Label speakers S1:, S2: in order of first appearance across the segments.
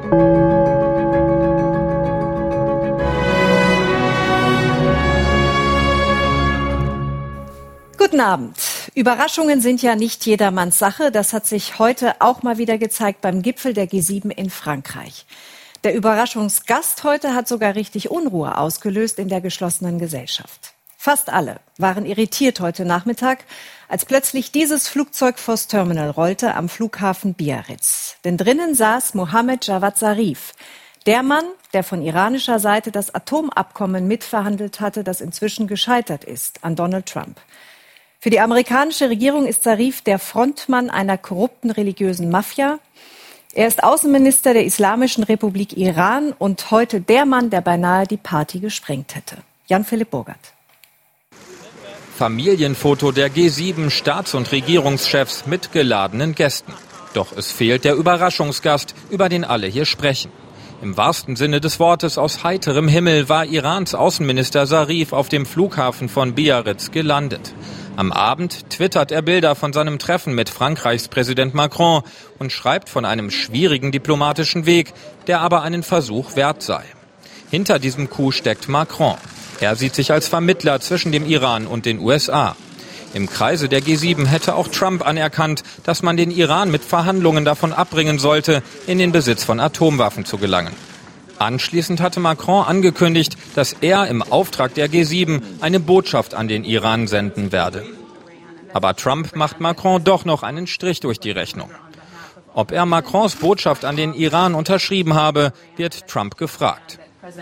S1: Guten Abend. Überraschungen sind ja nicht jedermanns Sache. Das hat sich heute auch mal wieder gezeigt beim Gipfel der G7 in Frankreich. Der Überraschungsgast heute hat sogar richtig Unruhe ausgelöst in der geschlossenen Gesellschaft. Fast alle waren irritiert heute Nachmittag, als plötzlich dieses Flugzeug vors Terminal rollte am Flughafen Biarritz. Denn drinnen saß Mohammed Javad Zarif, der Mann, der von iranischer Seite das Atomabkommen mitverhandelt hatte, das inzwischen gescheitert ist an Donald Trump. Für die amerikanische Regierung ist Zarif der Frontmann einer korrupten religiösen Mafia. Er ist Außenminister der Islamischen Republik Iran und heute der Mann, der beinahe die Party gesprengt hätte. Jan-Philipp Burgert.
S2: Familienfoto der G7-Staats- und Regierungschefs mit geladenen Gästen. Doch es fehlt der Überraschungsgast, über den alle hier sprechen. Im wahrsten Sinne des Wortes aus heiterem Himmel war Irans Außenminister Zarif auf dem Flughafen von Biarritz gelandet. Am Abend twittert er Bilder von seinem Treffen mit Frankreichs Präsident Macron und schreibt von einem schwierigen diplomatischen Weg, der aber einen Versuch wert sei. Hinter diesem Coup steckt Macron. Er sieht sich als Vermittler zwischen dem Iran und den USA. Im Kreise der G7 hätte auch Trump anerkannt, dass man den Iran mit Verhandlungen davon abbringen sollte, in den Besitz von Atomwaffen zu gelangen. Anschließend hatte Macron angekündigt, dass er im Auftrag der G7 eine Botschaft an den Iran senden werde. Aber Trump macht Macron doch noch einen Strich durch die Rechnung. Ob er Macrons Botschaft an den Iran unterschrieben habe, wird Trump gefragt.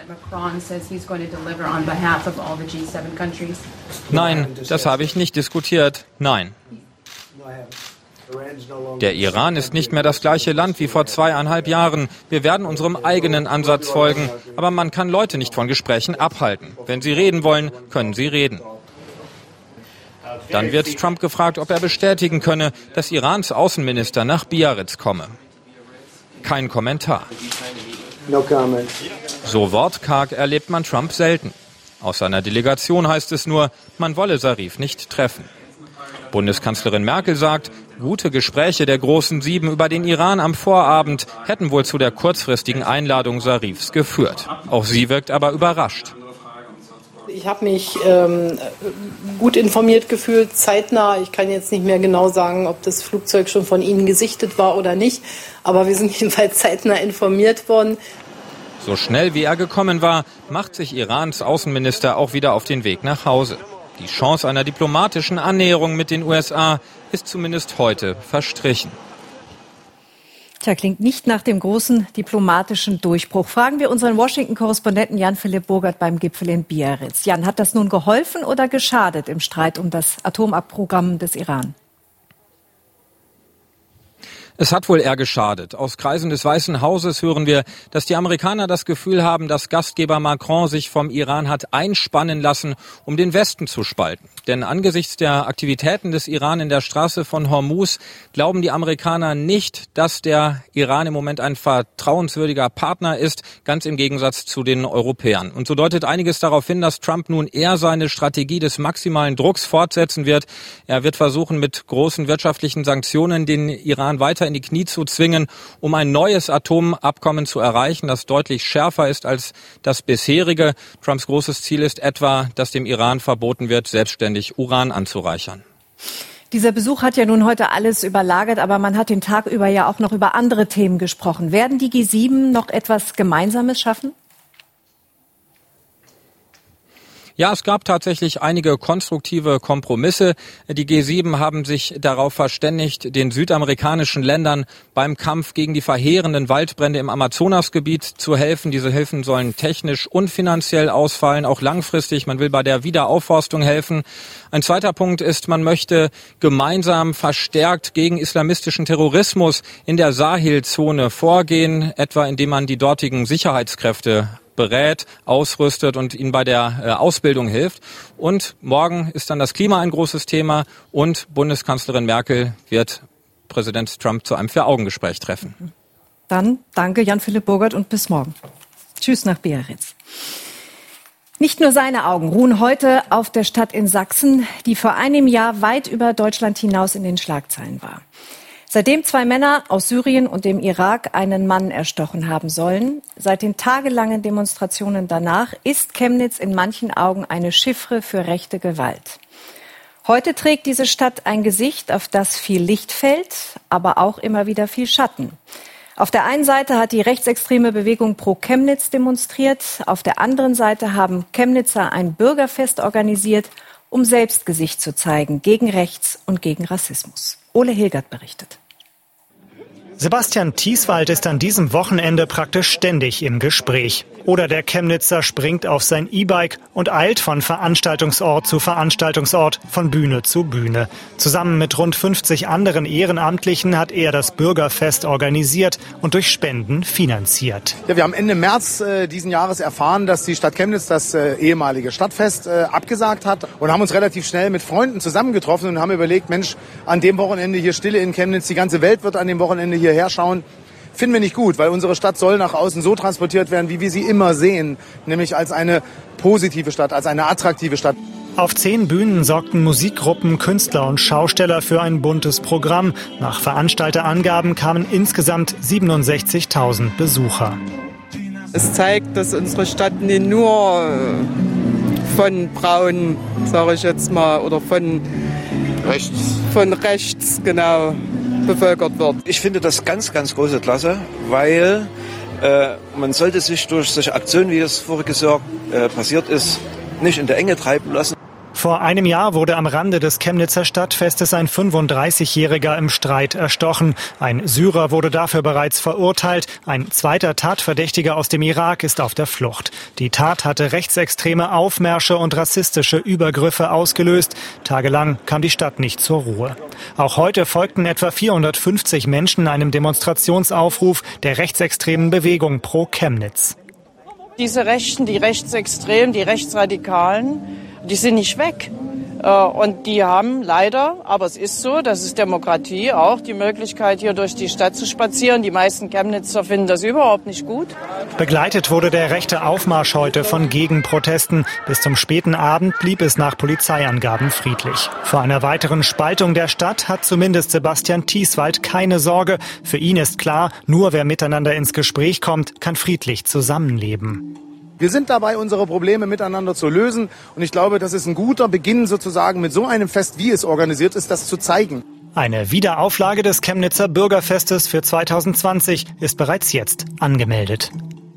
S2: Nein, das habe ich nicht diskutiert. Nein. Der Iran ist nicht mehr das gleiche Land wie vor 2,5 Jahren. Wir werden unserem eigenen Ansatz folgen. Aber man kann Leute nicht von Gesprächen abhalten. Wenn sie reden wollen, können sie reden. Dann wird Trump gefragt, ob er bestätigen könne, dass Irans Außenminister nach Biarritz komme. Kein Kommentar. So wortkarg erlebt man Trump selten. Aus seiner Delegation heißt es nur, man wolle Zarif nicht treffen. Bundeskanzlerin Merkel sagt, gute Gespräche der großen Sieben über den Iran am Vorabend hätten wohl zu der kurzfristigen Einladung Zarifs geführt. Auch sie wirkt aber überrascht.
S3: Ich habe mich gut informiert gefühlt, zeitnah. Ich kann jetzt nicht mehr genau sagen, ob das Flugzeug schon von Ihnen gesichtet war oder nicht. Aber wir sind jedenfalls zeitnah informiert worden.
S2: So schnell wie er gekommen war, macht sich Irans Außenminister auch wieder auf den Weg nach Hause. Die Chance einer diplomatischen Annäherung mit den USA ist zumindest heute verstrichen.
S1: Tja, klingt nicht nach dem großen diplomatischen Durchbruch. Fragen wir unseren Washington-Korrespondenten Jan-Philipp Burgert beim Gipfel in Biarritz. Jan, hat das nun geholfen oder geschadet im Streit um das Atomprogramm des Iran?
S2: Es hat wohl eher geschadet. Aus Kreisen des Weißen Hauses hören wir, dass die Amerikaner das Gefühl haben, dass Gastgeber Macron sich vom Iran hat einspannen lassen, um den Westen zu spalten. Denn angesichts der Aktivitäten des Iran in der Straße von Hormuz glauben die Amerikaner nicht, dass der Iran im Moment ein vertrauenswürdiger Partner ist, ganz im Gegensatz zu den Europäern. Und so deutet einiges darauf hin, dass Trump nun eher seine Strategie des maximalen Drucks fortsetzen wird. Er wird versuchen, mit großen wirtschaftlichen Sanktionen den Iran weiter in die Knie zu zwingen, um ein neues Atomabkommen zu erreichen, das deutlich schärfer ist als das bisherige. Trumps großes Ziel ist etwa, dass dem Iran verboten wird, selbstständig Uran anzureichern.
S1: Dieser Besuch hat ja nun heute alles überlagert, aber man hat den Tag über ja auch noch über andere Themen gesprochen. Werden die G7 noch etwas Gemeinsames schaffen?
S2: Ja, es gab tatsächlich einige konstruktive Kompromisse. Die G7 haben sich darauf verständigt, den südamerikanischen Ländern beim Kampf gegen die verheerenden Waldbrände im Amazonasgebiet zu helfen. Diese Hilfen sollen technisch und finanziell ausfallen, auch langfristig. Man will bei der Wiederaufforstung helfen. Ein zweiter Punkt ist, man möchte gemeinsam verstärkt gegen islamistischen Terrorismus in der Sahelzone vorgehen, etwa indem man die dortigen Sicherheitskräfte berät, ausrüstet und ihnen bei der Ausbildung hilft. Und morgen ist dann das Klima ein großes Thema und Bundeskanzlerin Merkel wird Präsident Trump zu einem Vier-Augen-Gespräch treffen.
S1: Dann danke Jan-Philipp Burgert und bis morgen. Tschüss nach Biarritz. Nicht nur seine Augen ruhen heute auf der Stadt in Sachsen, die vor einem Jahr weit über Deutschland hinaus in den Schlagzeilen war. Seitdem 2 Männer aus Syrien und dem Irak einen Mann erstochen haben sollen, seit den tagelangen Demonstrationen danach, ist Chemnitz in manchen Augen eine Chiffre für rechte Gewalt. Heute trägt diese Stadt ein Gesicht, auf das viel Licht fällt, aber auch immer wieder viel Schatten. Auf der einen Seite hat die rechtsextreme Bewegung Pro Chemnitz demonstriert, auf der anderen Seite haben Chemnitzer ein Bürgerfest organisiert, um selbst Gesicht zu zeigen gegen Rechts und gegen Rassismus. Ole Hilgert berichtet.
S4: Sebastian Thieswald ist an diesem Wochenende praktisch ständig im Gespräch. Oder der Chemnitzer springt auf sein E-Bike und eilt von Veranstaltungsort zu Veranstaltungsort, von Bühne zu Bühne. Zusammen mit rund 50 anderen Ehrenamtlichen hat er das Bürgerfest organisiert und durch Spenden finanziert.
S5: Ja, wir haben Ende März diesen Jahres erfahren, dass die Stadt Chemnitz das ehemalige Stadtfest abgesagt hat und haben uns relativ schnell mit Freunden zusammengetroffen und haben überlegt, Mensch, an dem Wochenende hier Stille in Chemnitz, die ganze Welt wird an dem Wochenende hierher schauen. Finden wir nicht gut, weil unsere Stadt soll nach außen so transportiert werden, wie wir sie immer sehen, nämlich als eine positive Stadt, als eine attraktive Stadt.
S4: Auf 10 Bühnen sorgten Musikgruppen, Künstler und Schausteller für ein buntes Programm. Nach Veranstalterangaben kamen insgesamt 67.000 Besucher.
S6: Es zeigt, dass unsere Stadt nicht nur von Braun, sage ich jetzt mal, oder von rechts genau bevölkert wird.
S7: Ich finde das ganz, ganz große Klasse, weil man sollte sich durch solche Aktionen, wie es voriges Jahr passiert ist, nicht in der Enge treiben lassen.
S4: Vor einem Jahr wurde am Rande des Chemnitzer Stadtfestes ein 35-Jähriger im Streit erstochen. Ein Syrer wurde dafür bereits verurteilt. Ein zweiter Tatverdächtiger aus dem Irak ist auf der Flucht. Die Tat hatte rechtsextreme Aufmärsche und rassistische Übergriffe ausgelöst. Tagelang kam die Stadt nicht zur Ruhe. Auch heute folgten etwa 450 Menschen einem Demonstrationsaufruf der rechtsextremen Bewegung Pro Chemnitz.
S6: Diese Rechten, die Rechtsextremen, die Rechtsradikalen, die sind nicht weg. Und die haben leider, aber es ist so, das ist Demokratie, auch die Möglichkeit, hier durch die Stadt zu spazieren. Die meisten Chemnitzer finden das überhaupt nicht gut.
S4: Begleitet wurde der rechte Aufmarsch heute von Gegenprotesten. Bis zum späten Abend blieb es nach Polizeiangaben friedlich. Vor einer weiteren Spaltung der Stadt hat zumindest Sebastian Thieswald keine Sorge. Für ihn ist klar, nur wer miteinander ins Gespräch kommt, kann friedlich zusammenleben.
S5: Wir sind dabei, unsere Probleme miteinander zu lösen. Und ich glaube, das ist ein guter Beginn sozusagen mit so einem Fest, wie es organisiert ist, das zu zeigen.
S4: Eine Wiederauflage des Chemnitzer Bürgerfestes für 2020 ist bereits jetzt angemeldet.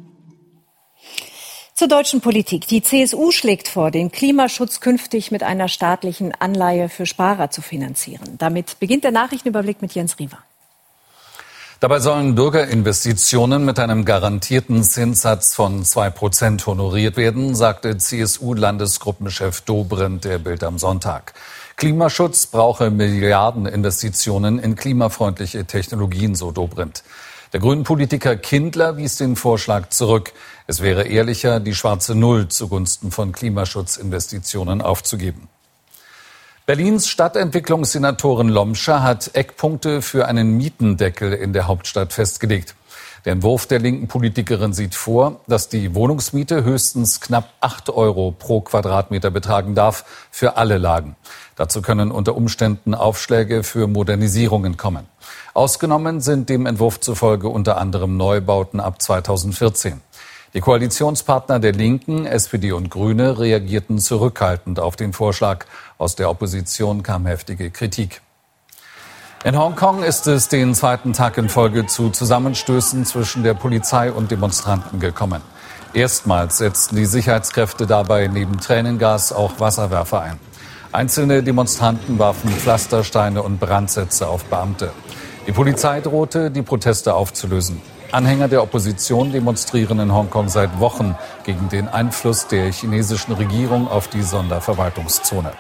S1: Zur deutschen Politik. Die CSU schlägt vor, den Klimaschutz künftig mit einer staatlichen Anleihe für Sparer zu finanzieren. Damit beginnt der Nachrichtenüberblick mit Jens Riewer.
S8: Dabei sollen Bürgerinvestitionen mit einem garantierten Zinssatz von 2% honoriert werden, sagte CSU-Landesgruppenchef Dobrindt der Bild am Sonntag. Klimaschutz brauche Milliardeninvestitionen in klimafreundliche Technologien, so Dobrindt. Der Grünen-Politiker Kindler wies den Vorschlag zurück. Es wäre ehrlicher, die schwarze Null zugunsten von Klimaschutzinvestitionen aufzugeben. Berlins Stadtentwicklungssenatorin Lomscher hat Eckpunkte für einen Mietendeckel in der Hauptstadt festgelegt. Der Entwurf der linken Politikerin sieht vor, dass die Wohnungsmiete höchstens knapp 8 € pro Quadratmeter betragen darf für alle Lagen. Dazu können unter Umständen Aufschläge für Modernisierungen kommen. Ausgenommen sind dem Entwurf zufolge unter anderem Neubauten ab 2014. Die Koalitionspartner der Linken, SPD und Grüne, reagierten zurückhaltend auf den Vorschlag. Aus der Opposition kam heftige Kritik. In Hongkong ist es den zweiten Tag in Folge zu Zusammenstößen zwischen der Polizei und Demonstranten gekommen. Erstmals setzten die Sicherheitskräfte dabei neben Tränengas auch Wasserwerfer ein. Einzelne Demonstranten warfen Pflastersteine und Brandsätze auf Beamte. Die Polizei drohte, die Proteste aufzulösen. Anhänger der Opposition demonstrieren in Hongkong seit Wochen gegen den Einfluss der chinesischen Regierung auf die Sonderverwaltungszone.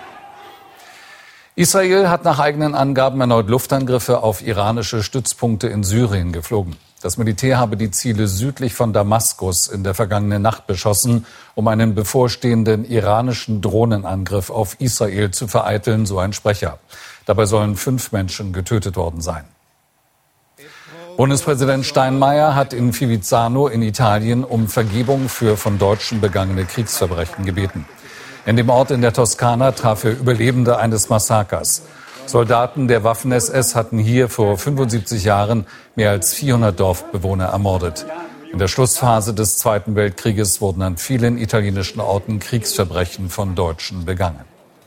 S8: Israel hat nach eigenen Angaben erneut Luftangriffe auf iranische Stützpunkte in Syrien geflogen. Das Militär habe die Ziele südlich von Damaskus in der vergangenen Nacht beschossen, um einen bevorstehenden iranischen Drohnenangriff auf Israel zu vereiteln, so ein Sprecher. Dabei sollen 5 Menschen getötet worden sein. Bundespräsident Steinmeier hat in Fivizzano in Italien um Vergebung für von Deutschen begangene Kriegsverbrechen gebeten. In dem Ort in der Toskana traf er Überlebende eines Massakers. Soldaten der Waffen-SS hatten hier vor 75 Jahren mehr als 400 Dorfbewohner ermordet. In der Schlussphase des Zweiten Weltkrieges wurden an vielen italienischen Orten Kriegsverbrechen von Deutschen begangen.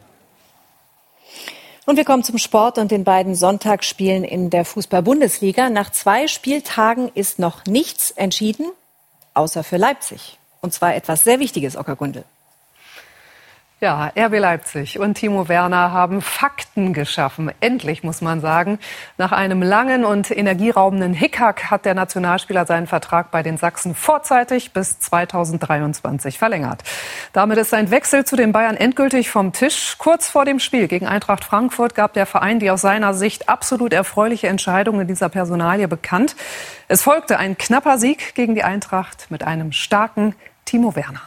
S1: Und wir kommen zum Sport und den beiden Sonntagsspielen in der Fußball-Bundesliga. Nach 2 Spieltagen ist noch nichts entschieden, außer für Leipzig. Und zwar etwas sehr Wichtiges, Ocker Gundel.
S9: Ja, RB Leipzig und Timo Werner haben Fakten geschaffen. Endlich, muss man sagen. Nach einem langen und energieraubenden Hickhack hat der Nationalspieler seinen Vertrag bei den Sachsen vorzeitig bis 2023 verlängert. Damit ist sein Wechsel zu den Bayern endgültig vom Tisch. Kurz vor dem Spiel gegen Eintracht Frankfurt gab der Verein die aus seiner Sicht absolut erfreuliche Entscheidung in dieser Personalie bekannt. Es folgte ein knapper Sieg gegen die Eintracht mit einem starken Timo Werner.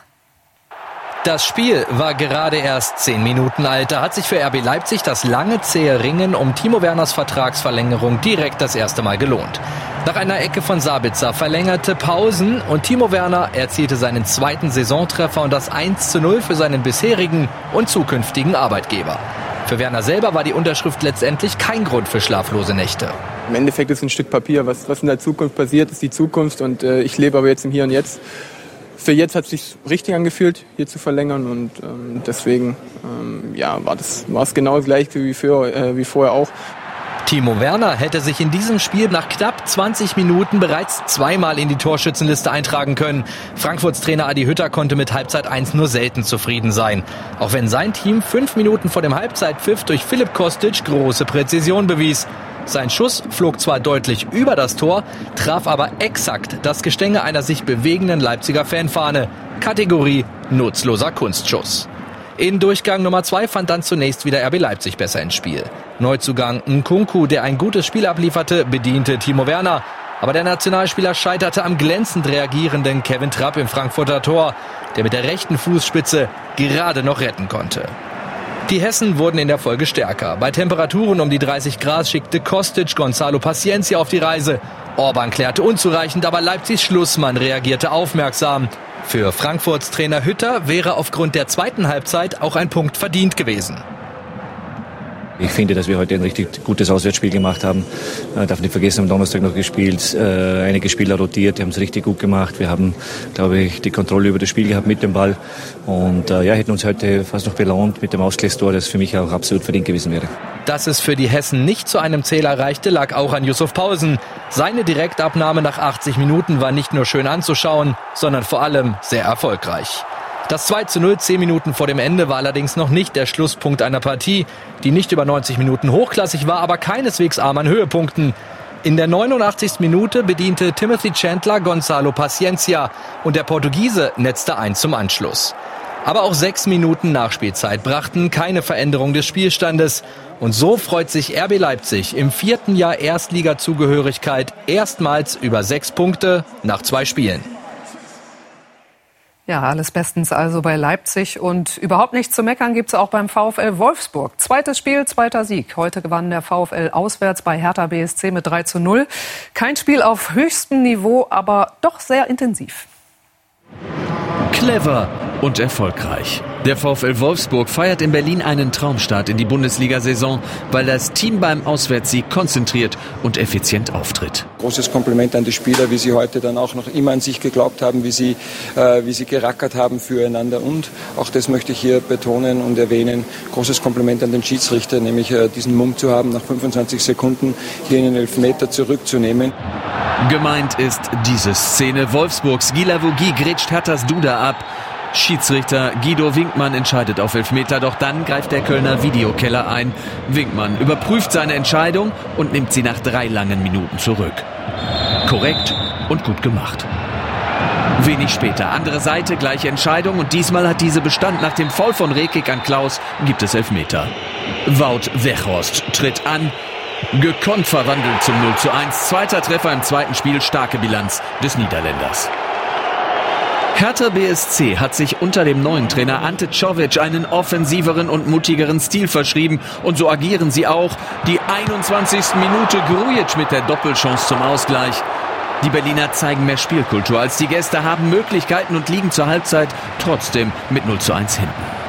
S10: Das Spiel war gerade erst 10 Minuten alt. Da hat sich für RB Leipzig das lange zähe Ringen um Timo Werners Vertragsverlängerung direkt das erste Mal gelohnt. Nach einer Ecke von Sabitzer verlängerte Pausen und Timo Werner erzielte seinen 2. Saisontreffer und das 1:0 für seinen bisherigen und zukünftigen Arbeitgeber. Für Werner selber war die Unterschrift letztendlich kein Grund für schlaflose Nächte.
S11: Im Endeffekt ist es ein Stück Papier. Was in der Zukunft passiert, ist die Zukunft und ich lebe aber jetzt im Hier und Jetzt. Für jetzt hat es sich richtig angefühlt, hier zu verlängern und deswegen war es genau das Gleiche wie vorher auch.
S10: Timo Werner hätte sich in diesem Spiel nach knapp 20 Minuten bereits 2-mal in die Torschützenliste eintragen können. Frankfurts Trainer Adi Hütter konnte mit Halbzeit 1 nur selten zufrieden sein. Auch wenn sein Team 5 Minuten vor dem Halbzeitpfiff durch Filip Kostic große Präzision bewies. Sein Schuss flog zwar deutlich über das Tor, traf aber exakt das Gestänge einer sich bewegenden Leipziger Fanfahne. Kategorie nutzloser Kunstschuss. In Durchgang Nummer 2 fand dann zunächst wieder RB Leipzig besser ins Spiel. Neuzugang Nkunku, der ein gutes Spiel ablieferte, bediente Timo Werner. Aber der Nationalspieler scheiterte am glänzend reagierenden Kevin Trapp im Frankfurter Tor, der mit der rechten Fußspitze gerade noch retten konnte. Die Hessen wurden in der Folge stärker. Bei Temperaturen um die 30 Grad schickte Kostic Gonzalo Paciencia auf die Reise. Orban klärte unzureichend, aber Leipzigs Schlussmann reagierte aufmerksam. Für Frankfurts Trainer Hütter wäre aufgrund der zweiten Halbzeit auch ein Punkt verdient gewesen.
S12: Ich finde, dass wir heute ein richtig gutes Auswärtsspiel gemacht haben. Darf nicht vergessen, am Donnerstag noch gespielt, einige Spieler rotiert, die haben es richtig gut gemacht. Wir haben, glaube ich, die Kontrolle über das Spiel gehabt mit dem Ball und hätten uns heute fast noch belohnt mit dem Ausgleichstor, das für mich auch absolut verdient gewesen wäre.
S10: Dass es für die Hessen nicht zu einem Zähler reichte, lag auch an Yusuf Poulsen. Seine Direktabnahme nach 80 Minuten war nicht nur schön anzuschauen, sondern vor allem sehr erfolgreich. Das 2:0 10 Minuten vor dem Ende war allerdings noch nicht der Schlusspunkt einer Partie, die nicht über 90 Minuten hochklassig war, aber keineswegs arm an Höhepunkten. In der 89. Minute bediente Timothy Chandler Gonzalo Paciencia und der Portugiese netzte ein zum Anschluss. Aber auch 6 Minuten Nachspielzeit brachten keine Veränderung des Spielstandes. Und so freut sich RB Leipzig im 4. Jahr Erstliga-Zugehörigkeit erstmals über 6 Punkte nach 2 Spielen.
S9: Ja, alles bestens also bei Leipzig und überhaupt nichts zu meckern gibt's auch beim VfL Wolfsburg. Zweites Spiel, zweiter Sieg. Heute gewann der VfL auswärts bei Hertha BSC mit 3:0. Kein Spiel auf höchstem Niveau, aber doch sehr intensiv.
S13: Clever und erfolgreich. Der VfL Wolfsburg feiert in Berlin einen Traumstart in die Bundesliga-Saison, weil das Team beim Auswärtssieg konzentriert und effizient auftritt.
S14: Großes Kompliment an die Spieler, wie sie heute dann auch noch immer an sich geglaubt haben, wie sie gerackert haben füreinander. Und auch das möchte ich hier betonen und erwähnen, großes Kompliment an den Schiedsrichter, nämlich diesen Mumm zu haben, nach 25 Sekunden hier einen Elfmeter zurückzunehmen.
S13: Gemeint ist diese Szene. Wolfsburgs Guilavogui grätscht Herthas Duda ab. Schiedsrichter Guido Winkmann entscheidet auf Elfmeter, doch dann greift der Kölner Videokeller ein. Winkmann überprüft seine Entscheidung und nimmt sie nach 3 langen Minuten zurück. Korrekt und gut gemacht. Wenig später, andere Seite, gleiche Entscheidung und diesmal hat diese Bestand. Nach dem Foul von Rekik an Klaus gibt es Elfmeter. Wout Weghorst tritt an, gekonnt verwandelt zum 0:1. Zweiter Treffer im zweiten Spiel, starke Bilanz des Niederländers. Hertha BSC hat sich unter dem neuen Trainer Ante Czovic einen offensiveren und mutigeren Stil verschrieben. Und so agieren sie auch. Die 21. Minute, Grujic mit der Doppelchance zum Ausgleich. Die Berliner zeigen mehr Spielkultur als die Gäste, haben Möglichkeiten und liegen zur Halbzeit trotzdem mit 0:1 hinten.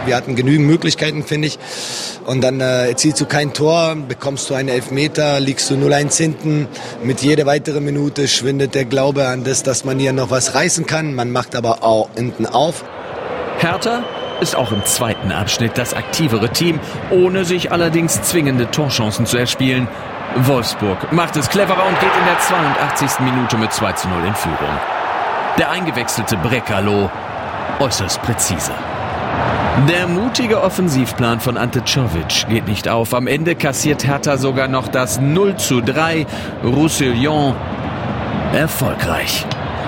S15: Wir hatten genügend Möglichkeiten, finde ich. Und dann erzielst du kein Tor, bekommst du einen Elfmeter, liegst du 0-1 hinten. Mit jeder weiteren Minute schwindet der Glaube an das, dass man hier noch was reißen kann. Man macht aber auch hinten auf.
S13: Hertha ist auch im zweiten Abschnitt das aktivere Team, ohne sich allerdings zwingende Torchancen zu erspielen. Wolfsburg macht es cleverer und geht in der 82. Minute mit 2:0 in Führung. Der eingewechselte Brekalo äußerst präzise. Der mutige Offensivplan von Ante Czovic geht nicht auf. Am Ende kassiert Hertha sogar noch das 0:3. Roussillon erfolgreich.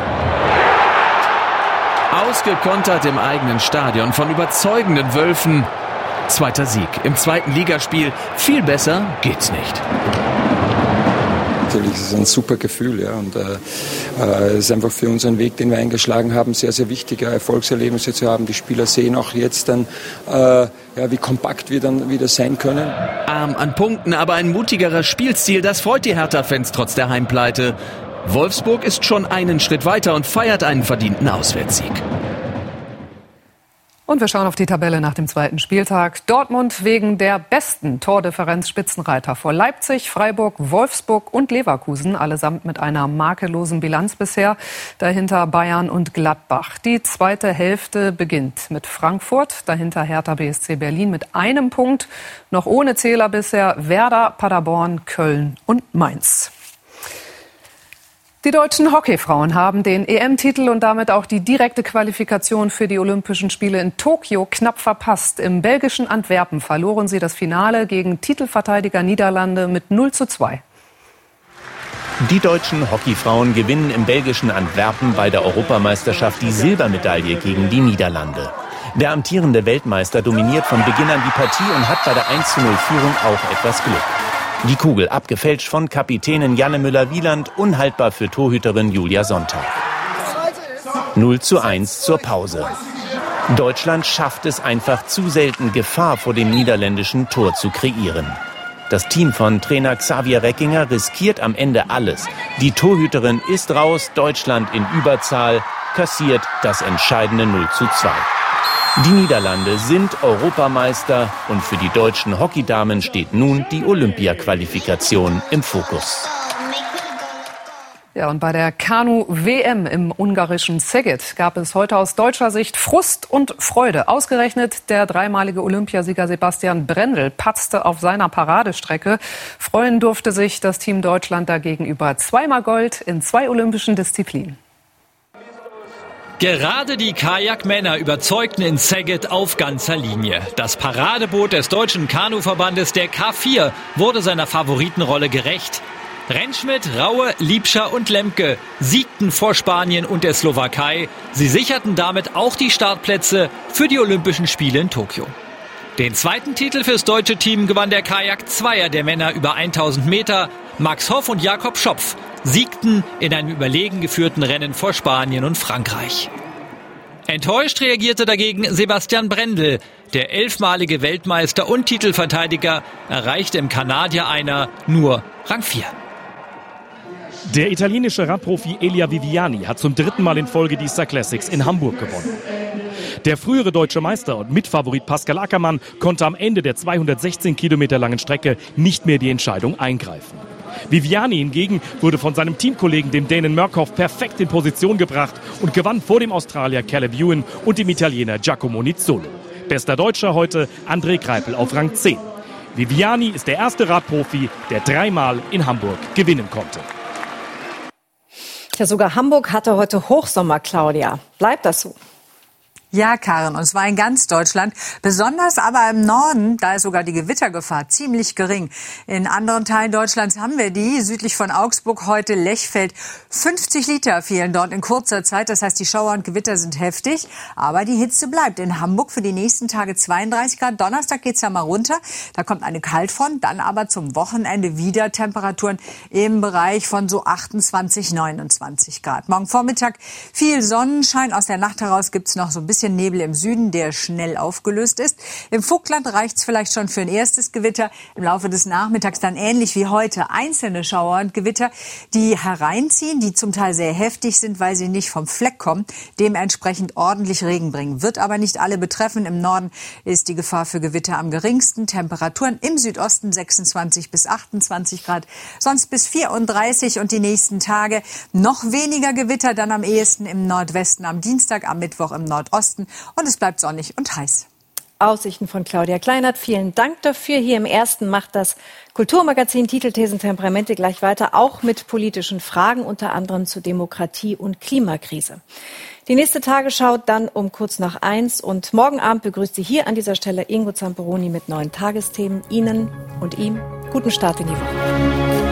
S13: Ausgekontert im eigenen Stadion von überzeugenden Wölfen. Zweiter Sieg im zweiten Ligaspiel. Viel besser geht's nicht.
S14: Natürlich ist es ein super Gefühl, ja, und es ist einfach für uns ein Weg, den wir eingeschlagen haben, sehr, sehr wichtige Erfolgserlebnisse zu haben. Die Spieler sehen auch jetzt dann, wie kompakt wir dann wieder sein können.
S13: Arm an Punkten, aber ein mutigerer Spielstil, das freut die Hertha-Fans trotz der Heimpleite. Wolfsburg ist schon einen Schritt weiter und feiert einen verdienten Auswärtssieg.
S9: Und wir schauen auf die Tabelle nach dem zweiten Spieltag. Dortmund wegen der besten Tordifferenz Spitzenreiter vor Leipzig, Freiburg, Wolfsburg und Leverkusen, allesamt mit einer makellosen Bilanz bisher. Dahinter Bayern und Gladbach. Die zweite Hälfte beginnt mit Frankfurt, dahinter Hertha BSC Berlin mit einem Punkt, noch ohne Zähler bisher Werder, Paderborn, Köln und Mainz. Die deutschen Hockeyfrauen haben den EM-Titel und damit auch die direkte Qualifikation für die Olympischen Spiele in Tokio knapp verpasst. Im belgischen Antwerpen verloren sie das Finale gegen Titelverteidiger Niederlande mit 0:2.
S16: Die deutschen Hockeyfrauen gewinnen im belgischen Antwerpen bei der Europameisterschaft die Silbermedaille gegen die Niederlande. Der amtierende Weltmeister dominiert von Beginn an die Partie und hat bei der 1:0-Führung auch etwas Glück. Die Kugel abgefälscht von Kapitänin Janne Müller-Wieland, unhaltbar für Torhüterin Julia Sonntag. 0:1 zur Pause. Deutschland schafft es einfach zu selten, Gefahr vor dem niederländischen Tor zu kreieren. Das Team von Trainer Xavier Reckinger riskiert am Ende alles. Die Torhüterin ist raus, Deutschland in Überzahl, kassiert das entscheidende 0:2. Die Niederlande sind Europameister und für die deutschen Hockeydamen steht nun die Olympia-Qualifikation im Fokus.
S9: Ja, und bei der Kanu-WM im ungarischen Szeged gab es heute aus deutscher Sicht Frust und Freude. Ausgerechnet der dreimalige Olympiasieger Sebastian Brendel patzte auf seiner Paradestrecke. Freuen durfte sich das Team Deutschland dagegen über zweimal Gold in 2 olympischen Disziplinen.
S17: Gerade die Kajakmänner überzeugten in Szeged auf ganzer Linie. Das Paradeboot des deutschen Kanuverbandes, der K4, wurde seiner Favoritenrolle gerecht. Rentschmidt, Raue, Liebscher und Lemke siegten vor Spanien und der Slowakei. Sie sicherten damit auch die Startplätze für die Olympischen Spiele in Tokio. Den zweiten Titel fürs deutsche Team gewann der Kajak-Zweier der Männer über 1000 Meter. Max Hoff und Jakob Schopf siegten in einem überlegen geführten Rennen vor Spanien und Frankreich. Enttäuscht reagierte dagegen Sebastian Brendel. Der 11-malige Weltmeister und Titelverteidiger erreichte im Kanadier-Einer nur Rang 4.
S18: Der italienische Radprofi Elia Viviani hat zum 3. Mal in Folge die Star Classics in Hamburg gewonnen. Der frühere deutsche Meister und Mitfavorit Pascal Ackermann konnte am Ende der 216 Kilometer langen Strecke nicht mehr die Entscheidung eingreifen. Viviani hingegen wurde von seinem Teamkollegen, dem Dänen Mørkhoff, perfekt in Position gebracht und gewann vor dem Australier Caleb Ewan und dem Italiener Giacomo Nizzolo. Bester Deutscher heute André Greipel auf Rang 10. Viviani ist der erste Radprofi, der 3-mal in Hamburg gewinnen konnte.
S1: Ja, sogar Hamburg hatte heute Hochsommer, Claudia. Bleibt das so?
S19: Ja, Karin, und zwar in ganz Deutschland. Besonders aber im Norden, da ist sogar die Gewittergefahr ziemlich gering. In anderen Teilen Deutschlands haben wir die. Südlich von Augsburg heute Lechfeld. 50 Liter fielen dort in kurzer Zeit. Das heißt, die Schauer und Gewitter sind heftig. Aber die Hitze bleibt. In Hamburg für die nächsten Tage 32 Grad. Donnerstag geht's ja mal runter. Da kommt eine Kaltfront. Dann aber zum Wochenende wieder Temperaturen im Bereich von so 28, 29 Grad. Morgen Vormittag viel Sonnenschein. Aus der Nacht heraus gibt's noch so ein bisschen bisschen Nebel im Süden, der schnell aufgelöst ist. Im Vogtland reicht's vielleicht schon für ein erstes Gewitter. Im Laufe des Nachmittags dann ähnlich wie heute einzelne Schauer und Gewitter, die hereinziehen, die zum Teil sehr heftig sind, weil sie nicht vom Fleck kommen, dementsprechend ordentlich Regen bringen. Wird aber nicht alle betreffen. Im Norden ist die Gefahr für Gewitter am geringsten. Temperaturen im Südosten 26 bis 28 Grad, sonst bis 34 und die nächsten Tage noch weniger Gewitter, dann am ehesten im Nordwesten am Dienstag, am Mittwoch im Nordosten und es bleibt sonnig und heiß.
S1: Aussichten von Claudia Kleinert. Vielen Dank dafür. Hier im Ersten macht das Kulturmagazin Titel, Thesen, Temperamente gleich weiter, auch mit politischen Fragen, unter anderem zur Demokratie- und Klimakrise. Die nächste Tagesschau dann um kurz nach 1 und morgen Abend begrüßt Sie hier an dieser Stelle Ingo Zamperoni mit neuen Tagesthemen. Ihnen und ihm guten Start in die Woche.